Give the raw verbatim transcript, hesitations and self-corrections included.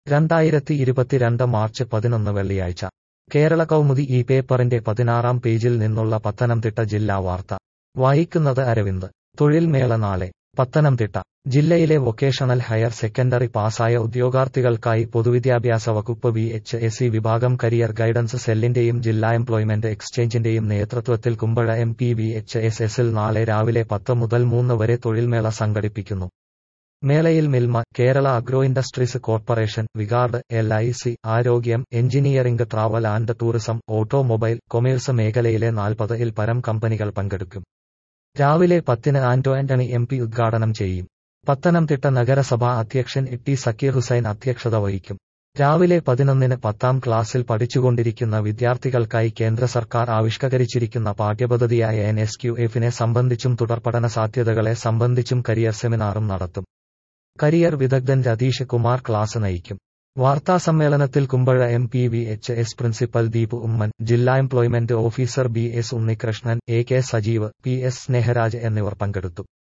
രണ്ടായിരത്തി ഇരുപത്തിരണ്ട് മാർച്ച് പതിനൊന്ന് വെള്ളിയാഴ്ച കേരള കൗമുദി ഈ പേപ്പറിന്റെ പതിനാറാം പേജിൽ നിന്നുള്ള പത്തനംതിട്ട ജില്ലാ വാർത്ത വായിക്കുന്നത് അരവിന്ദ്. തൊഴിൽ മേള നാളെ. പത്തനംതിട്ട ജില്ലയിലെ വൊക്കേഷണൽ ഹയർ സെക്കൻഡറി പാസായ ഉദ്യോഗാർത്ഥികൾക്കായി പൊതുവിദ്യാഭ്യാസ വകുപ്പ് വി എച്ച് എസ് സി വിഭാഗം കരിയർ ഗൈഡൻസ് സെല്ലിന്റെയും ജില്ലാ എംപ്ലോയ്മെന്റ് എക്സ്ചേഞ്ചിന്റെയും നേതൃത്വത്തിൽ Kumbazha M P V H S എസിൽ നാളെ രാവിലെ പത്ത് മുതൽ മൂന്ന് വരെ തൊഴിൽമേള സംഘടിപ്പിക്കുന്നു. മേളയിൽ Milma, Kerala agro industries corporation, V-Guard, L I C, ആരോഗ്യം, engineering, travel and tourism, automobile, commerce മേഖലയിലെ നാൽപ്പത് ഇൽ പരം കമ്പനികൾ പങ്കെടുക്കും. രാവിലെ പത്തിന് ആന്റോ ആന്റണി എം പി ഉദ്ഘാടനം ചെയ്യും. പത്തനംതിട്ട നഗരസഭാ അധ്യക്ഷൻ ടി സക്കീർ ഹുസൈൻ അധ്യക്ഷത വഹിക്കും. രാവിലെ പതിനൊന്നിന് പത്താം ക്ലാസ്സിൽ പഠിച്ചുകൊണ്ടിരിക്കുന്ന വിദ്യാർത്ഥികൾക്കായി കേന്ദ്ര സർക്കാർ ആവിഷ്കരിച്ചിരിക്കുന്ന പാഠ്യപദ്ധതിയായ എൻ എസ് ക്യു എഫിനെ സംബന്ധിച്ചും തുടർപഠന സാധ്യതകളെ സംബന്ധിച്ചും കരിയർ സെമിനാറും നടത്തും. കരിയർ വിദഗ്ധൻ രതീഷ് കുമാർ ക്ലാസ് നയിക്കും. വാർത്താസമ്മേളനത്തിൽ Kumbazha M P V H S principal Deep Oommen, ജില്ലാ employment officer B S Unnikrishnan, A K Sajeev, P S Sneharaj എന്നിവർ പങ്കെടുത്തു.